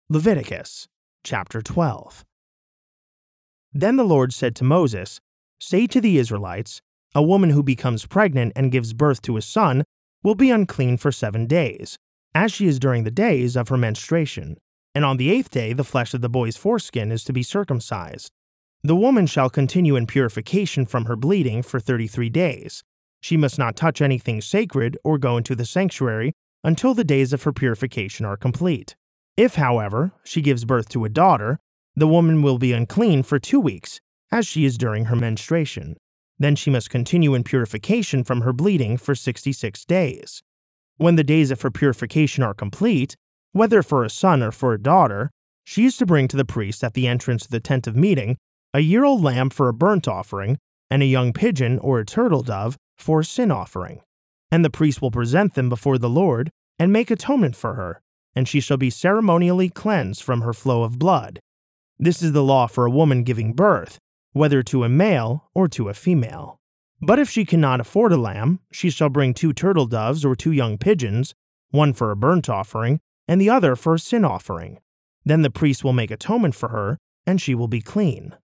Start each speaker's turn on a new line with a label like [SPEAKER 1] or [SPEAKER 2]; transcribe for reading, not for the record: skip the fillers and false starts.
[SPEAKER 1] Leviticus chapter 12. Then the Lord said to Moses, "Say to the Israelites, a woman who becomes pregnant and gives birth to a son will be unclean for 7 days, as she is during the days of her menstruation. And on the 8th day the flesh of the boy's foreskin is to be circumcised. The woman shall continue in purification from her bleeding for 33 days. She must not touch anything sacred or go into the sanctuary until the days of her purification are complete. If, however, she gives birth to a daughter, the woman will be unclean for 2 weeks, as she is during her menstruation. Then she must continue in purification from her bleeding for 66 days. When the days of her purification are complete, whether for a son or for a daughter, she is to bring to the priest at the entrance to the tent of meeting a year-old lamb for a burnt offering, and a young pigeon or a turtle dove for a sin offering. And the priest will present them before the Lord and make atonement for her, and she shall be ceremonially cleansed from her flow of blood. This is the law for a woman giving birth, whether to a male or to a female. But if she cannot afford a lamb, she shall bring 2 turtle doves or 2 young pigeons, one for a burnt offering, and the other for a sin offering. Then the priest will make atonement for her, and she will be clean.